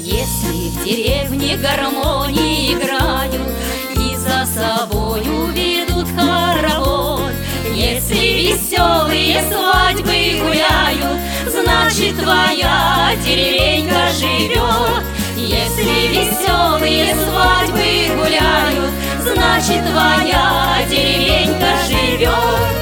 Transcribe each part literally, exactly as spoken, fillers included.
Если в деревне гармонии играют и за собою ведут хоровод, если веселые свадьбы гуляют, значит твоя деревенька живет. Если веселые свадьбы гуляют, значит твоя деревенька живет.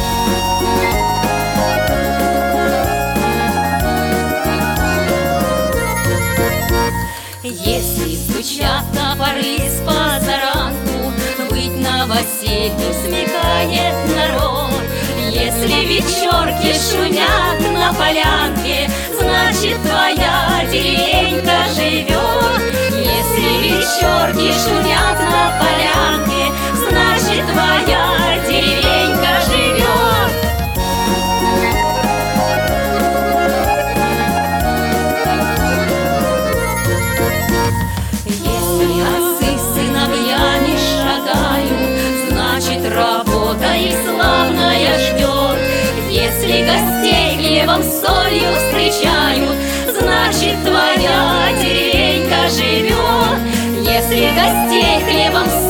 Если стучат топоры с позаранку, быть новоселью смекает народ. Если вечерки шумят на полянке, значит твоя деревенька живет. Если вечерки шумят на полянке, значит твоя деревенька живет. Если отцы с сыновьями шагают, значит работа их славная ждет. Если гостей хлебом с солью встречают, значит твоя деревенька живет. Если гостей хлебом с